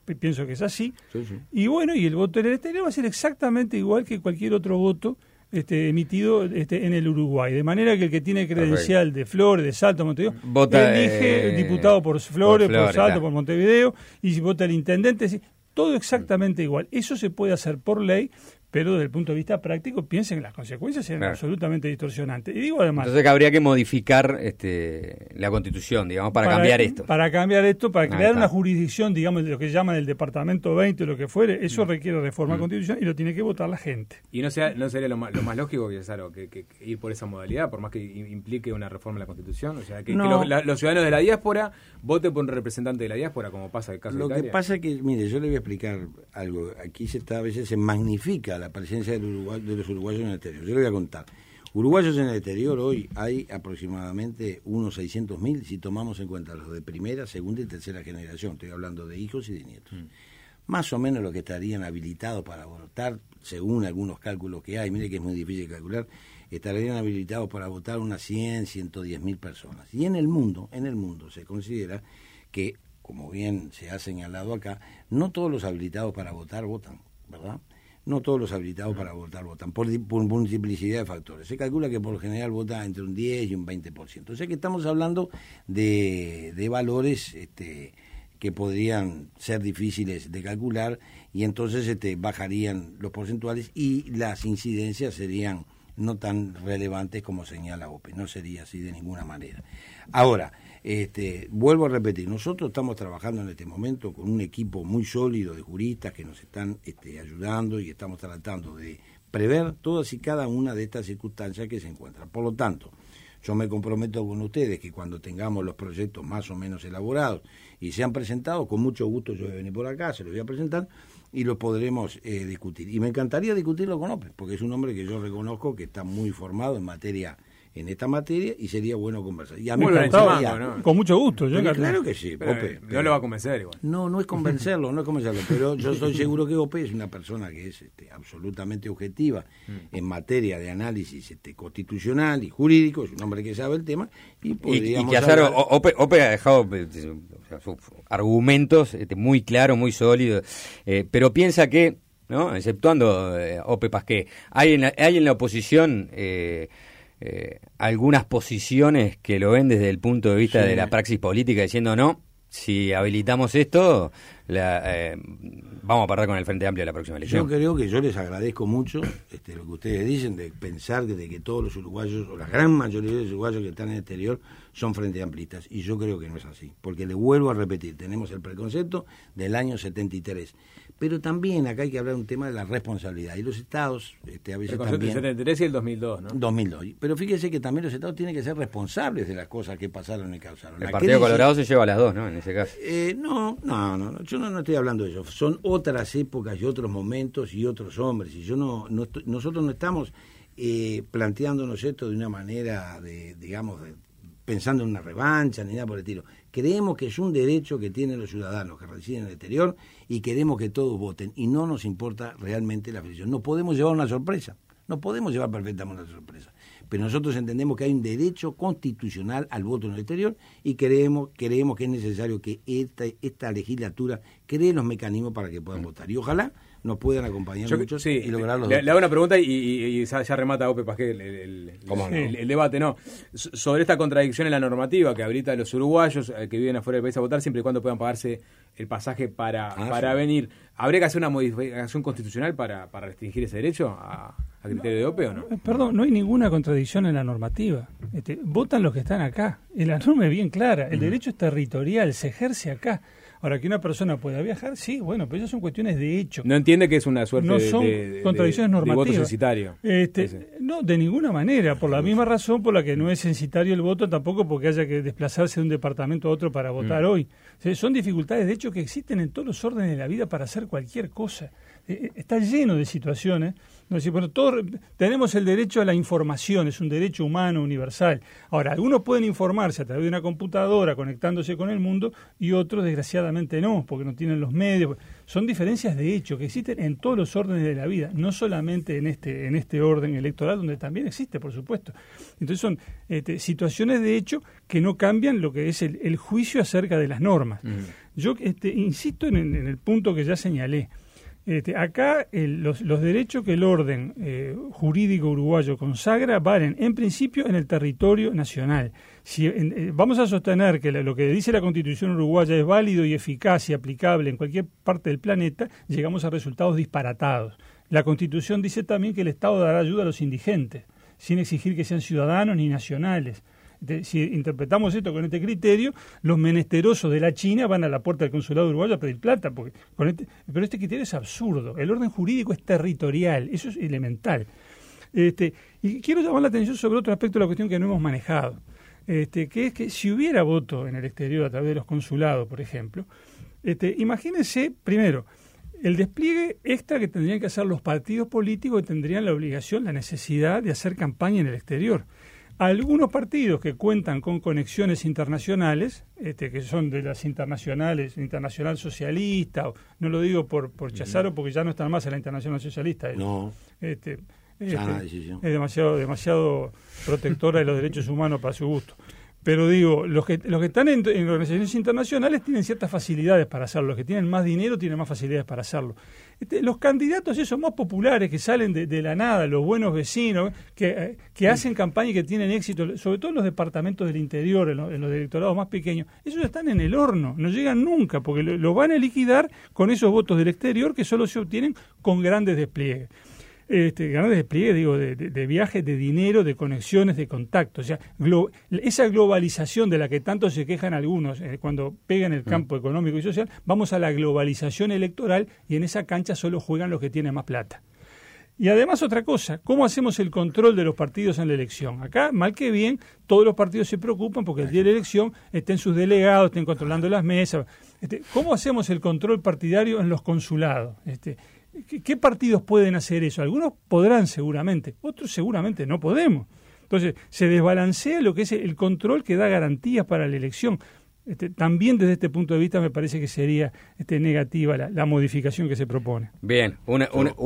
pienso que es así. Sí, sí. Y bueno, y el voto en el exterior va a ser exactamente igual que cualquier otro voto emitido en el Uruguay. De manera que el que tiene credencial de Flores, de Salto, Montevideo, Vota, elige diputado por Flores, por Salto, claro. por Montevideo, y si vota el intendente, todo exactamente igual. Eso se puede hacer por ley, pero desde el punto de vista práctico, piensen que las consecuencias serían absolutamente distorsionantes. Y digo además... Entonces habría que modificar la Constitución, digamos, para cambiar esto. Para cambiar esto, para crear está. una jurisdicción, digamos, de lo que llaman el Departamento 20 o lo que fuere, eso requiere reforma constitucional y lo tiene que votar la gente. Y no sería lo más lógico que ir por esa modalidad, por más que implique una reforma de la Constitución. O sea, que los ciudadanos de la diáspora voten por un representante de la diáspora, como pasa en el caso de Italia. Lo que pasa es que, mire, yo le voy a explicar algo. Aquí a veces se magnifica la presencia de los uruguayos en el exterior. Yo le voy a contar. Uruguayos en el exterior hoy hay aproximadamente unos 600.000 si tomamos en cuenta los de primera, segunda y tercera generación. Estoy hablando de hijos y de nietos. Más o menos lo que estarían habilitados para votar, según algunos cálculos que hay, mire que es muy difícil calcular, estarían habilitados para votar unas 110.000 personas. Y en el mundo se considera que, como bien se ha señalado acá, no todos los habilitados para votar votan, ¿verdad? No todos los habilitados para votar votan, por multiplicidad de factores. Se calcula que por lo general vota entre un 10 y un 20%. O sea que estamos hablando de valores que podrían ser difíciles de calcular y entonces bajarían los porcentuales y las incidencias serían no tan relevantes como señala OPE. No sería así de ninguna manera. Ahora, vuelvo a repetir, nosotros estamos trabajando en este momento con un equipo muy sólido de juristas que nos están ayudando y estamos tratando de prever todas y cada una de estas circunstancias que se encuentran. Por lo tanto, yo me comprometo con ustedes que cuando tengamos los proyectos más o menos elaborados y sean presentados, con mucho gusto yo voy a venir por acá, se los voy a presentar y los podremos discutir. Y me encantaría discutirlo con Ope, porque es un hombre que yo reconozco que está muy formado en esta materia y sería bueno conversar. Y a mí ¿no? Con mucho gusto. Claro que sí, pero Ope. No lo va a convencer igual. No es convencerlo, pero yo estoy seguro que Ope es una persona que es absolutamente objetiva en materia de análisis constitucional y jurídico, es un hombre que sabe el tema y podríamos... Y que Azaro, Ope ha dejado sus argumentos muy claros, muy sólidos, pero piensa que, ¿no? Exceptuando Ope Pasqué, hay en la oposición... algunas posiciones que lo ven desde el punto de vista de la praxis política diciendo no, si habilitamos esto vamos a parar con el Frente Amplio la próxima elección. Yo creo que yo les agradezco mucho lo que ustedes dicen de pensar de que todos los uruguayos o la gran mayoría de los uruguayos que están en el exterior son Frente Amplistas y yo creo que no es así, porque le vuelvo a repetir, tenemos el preconcepto del año 73. Pero también acá hay que hablar un tema de la responsabilidad. Y los estados, a veces también... El 73 y el 2002, ¿no? 2002. Pero fíjese que también los estados tienen que ser responsables de las cosas que pasaron y causaron. El Partido Colorado se lleva a las dos, ¿no? En ese caso. No, yo no estoy hablando de eso. Son otras épocas y otros momentos y otros hombres. Y nosotros no estamos planteándonos esto de una manera pensando en una revancha ni nada por el estilo. Creemos que es un derecho que tienen los ciudadanos que residen en el exterior y queremos que todos voten y no nos importa realmente la afiliación. No podemos llevar una sorpresa, no podemos llevar perfectamente una sorpresa, pero nosotros entendemos que hay un derecho constitucional al voto en el exterior y creemos que es necesario que esta legislatura cree los mecanismos para que puedan votar y ojalá nos puedan acompañar muchos y lograr los le hago una pregunta y ya remata Ope Pasqué el debate, ¿no? Sobre esta contradicción en la normativa que habilita a los uruguayos que viven afuera del país a votar siempre y cuando puedan pagarse el pasaje para venir. ¿Habría que hacer una modificación constitucional para restringir ese derecho a criterio de Ope o no? Perdón, no hay ninguna contradicción en la normativa. Votan los que están acá. La norma es bien clara. El derecho es territorial, se ejerce acá. Ahora, que una persona pueda viajar, sí, bueno, pero esas son cuestiones de hecho. No entiende que es una suerte no son contradicciones normativas. De voto censitario. No, de ninguna manera, por la misma razón por la que no es censitario el voto, tampoco porque haya que desplazarse de un departamento a otro para votar hoy. O sea, son dificultades, de hecho, que existen en todos los órdenes de la vida para hacer cualquier cosa. Está lleno de situaciones. ¿No? Es decir, bueno, todos tenemos el derecho a la información, es un derecho humano universal. Ahora, algunos pueden informarse a través de una computadora conectándose con el mundo y otros, desgraciadamente, no, porque no tienen los medios. son diferencias de hecho que existen en todos los órdenes de la vida, no solamente en este orden electoral, donde también existe, por supuesto. Entonces son situaciones de hecho que no cambian lo que es el juicio acerca de las normas. Yo insisto en el punto que ya señalé. Acá los derechos que el orden jurídico uruguayo consagra valen en principio en el territorio nacional. Si vamos a sostener que lo que dice la Constitución uruguaya es válido y eficaz y aplicable en cualquier parte del planeta, llegamos a resultados disparatados. La Constitución dice también que el Estado dará ayuda a los indigentes, sin exigir que sean ciudadanos ni nacionales. Si interpretamos esto con este criterio, los menesterosos de la China van a la puerta del consulado uruguayo a pedir plata, pero este criterio es absurdo. El orden jurídico es territorial, eso es elemental. Y quiero llamar la atención sobre otro aspecto de la cuestión que no hemos manejado, que es que si hubiera voto en el exterior a través de los consulados, por ejemplo, imagínense, primero, el despliegue extra que tendrían que hacer los partidos políticos, que tendrían la obligación, la necesidad de hacer campaña en el exterior. Algunos partidos que cuentan con conexiones internacionales, que son de las internacionales, Internacional Socialista, no lo digo por Chazaro, porque ya no están más en la Internacional Socialista. No. Es demasiado protectora de los derechos humanos para su gusto. Pero digo, los que están en organizaciones internacionales tienen ciertas facilidades para hacerlo. Los que tienen más dinero tienen más facilidades para hacerlo. Los candidatos esos más populares que salen de la nada, los buenos vecinos, que hacen campaña y que tienen éxito, sobre todo en los departamentos del interior, en los directorados más pequeños, esos están en el horno, no llegan nunca, porque lo van a liquidar con esos votos del exterior que solo se obtienen con grandes despliegues. Grandes despliegues, digo, de viajes, de dinero, de conexiones, de contactos. O sea, esa globalización de la que tanto se quejan algunos cuando pegan el campo económico y social, vamos a la globalización electoral y en esa cancha solo juegan los que tienen más plata. Y además otra cosa, ¿cómo hacemos el control de los partidos en la elección? Acá, mal que bien, todos los partidos se preocupan porque el día de la elección estén sus delegados, estén controlando las mesas. ¿Cómo hacemos el control partidario en los consulados? ¿Qué partidos pueden hacer eso? Algunos podrán seguramente, otros seguramente no podemos. Entonces, se desbalancea lo que es el control que da garantías para la elección. También desde este punto de vista me parece que sería negativa la modificación que se propone. Bien, una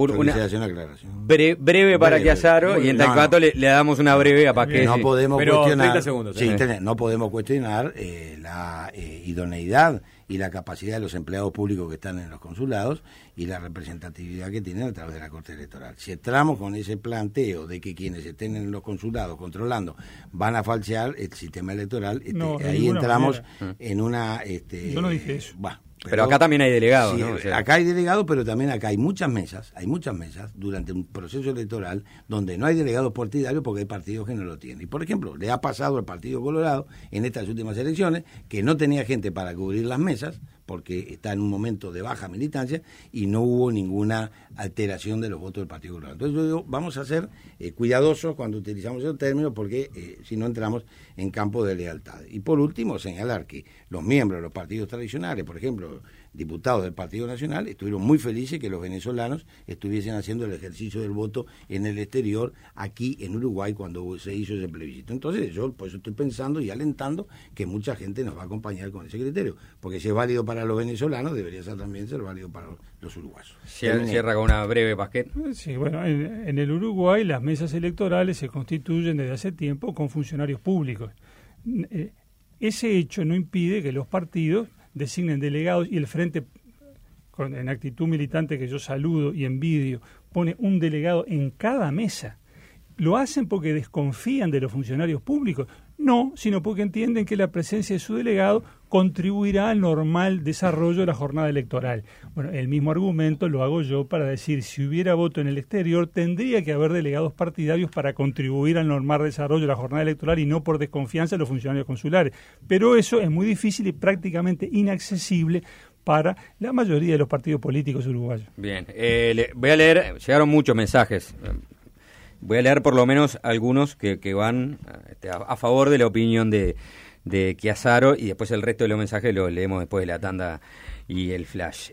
aclaración. Breve para Chiazaro y en tal caso le damos una breve a Pasquet. No podemos cuestionar, 30 segundos, no podemos cuestionar la idoneidad y la capacidad de los empleados públicos que están en los consulados y la representatividad que tienen a través de la Corte Electoral. Si entramos con ese planteo de que quienes estén en los consulados controlando van a falsear el sistema electoral, ahí entramos en una... Yo no dije eso. Pero acá también hay delegados, sí, ¿no? O sea, acá hay delegados, pero también acá hay muchas mesas durante un proceso electoral donde no hay delegados partidarios porque hay partidos que no lo tienen. Y por ejemplo, le ha pasado al Partido Colorado en estas últimas elecciones que no tenía gente para cubrir las mesas porque está en un momento de baja militancia y no hubo ninguna alteración de los votos del Partido Colorado. Entonces yo digo, vamos a ser cuidadosos cuando utilizamos esos términos porque si no entramos en campo de lealtad. Y por último, señalar que los miembros de los partidos tradicionales, por ejemplo, diputados del Partido Nacional, estuvieron muy felices que los venezolanos estuviesen haciendo el ejercicio del voto en el exterior, aquí en Uruguay, cuando se hizo ese plebiscito. Entonces yo por eso estoy pensando y alentando que mucha gente nos va a acompañar con ese criterio, porque si es válido para los venezolanos, debería también ser válido para los uruguayos. Cierra con una breve, Pasquet. Sí, bueno, en el Uruguay las mesas electorales se constituyen desde hace tiempo con funcionarios públicos. Ese hecho no impide que los partidos designen delegados y el Frente, en actitud militante que yo saludo y envidio, pone un delegado en cada mesa. ¿Lo hacen porque desconfían de los funcionarios públicos? No, sino porque entienden que la presencia de su delegado contribuirá al normal desarrollo de la jornada electoral. Bueno, el mismo argumento lo hago yo para decir, si hubiera voto en el exterior, tendría que haber delegados partidarios para contribuir al normal desarrollo de la jornada electoral y no por desconfianza de los funcionarios consulares. Pero eso es muy difícil y prácticamente inaccesible para la mayoría de los partidos políticos uruguayos. Bien, voy a leer, llegaron muchos mensajes. Voy a leer por lo menos algunos que van a favor de la opinión de Chiazaro y después el resto de los mensajes los leemos después de la tanda y el flash.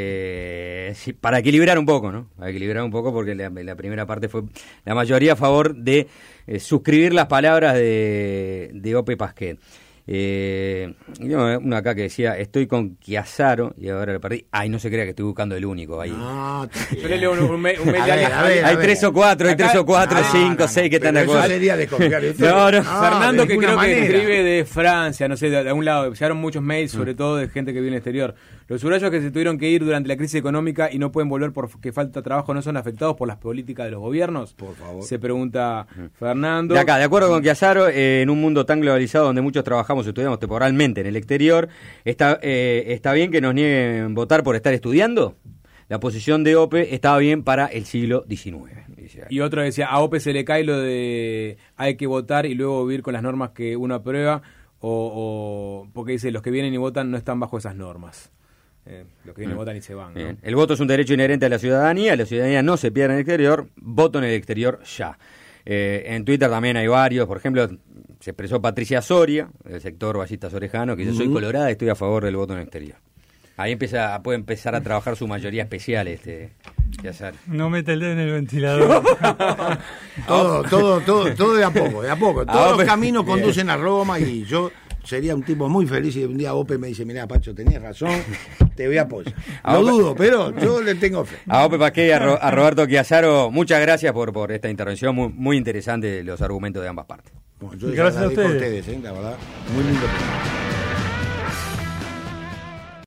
Sí, para equilibrar un poco, ¿no? Para equilibrar un poco porque la primera parte fue la mayoría a favor de suscribir las palabras de Ope Pasquet. Uno acá que decía, estoy con Chiazaro y ahora lo perdí. Ay, no se crea que estoy buscando el único ahí. No, Yo le leo un mail hay 3 o 4, 5, 6 que están de acuerdo. Eso sería desconfiar de usted. No. Fernando, que creo manera. que escribe de Francia, no sé, de algún lado. Llegaron muchos mails, sobre todo de gente que vive en el exterior. Los uruguayos que se tuvieron que ir durante la crisis económica y no pueden volver porque falta trabajo, ¿no son afectados por las políticas de los gobiernos? Por favor. Se pregunta Fernando. De acá, de acuerdo con Chiazaro, en un mundo tan globalizado donde muchos trabajamos y estudiamos temporalmente en el exterior, ¿está bien que nos nieguen votar por estar estudiando? La posición de OPE estaba bien para el siglo XIX. Y otro decía, a OPE se le cae lo de hay que votar y luego vivir con las normas que uno aprueba, o porque dice, los que vienen y votan no están bajo esas normas. Los que vienen y votan y se van, ¿no? El voto es un derecho inherente a la ciudadanía no se pierde en el exterior, voto en el exterior ya. En Twitter también hay varios, por ejemplo, se expresó Patricia Soria, del sector Vallistas Orejano, que dice, soy colorada y estoy a favor del voto en el exterior. Ahí puede empezar a trabajar su mayoría especial, Chiazaro. No mete el dedo en el ventilador. Todo de a poco. Todos los caminos conducen a Roma y yo sería un tipo muy feliz si un día Ope me dice, mirá, Pacho, tenías razón, te voy a apoyar. Lo dudo, pero yo le tengo fe. A Ope Pasqué y a Roberto Chiazaro, muchas gracias por esta intervención, muy interesante los argumentos de ambas partes. Bueno, yo Gracias a agradezco ustedes. la verdad, muy lindo.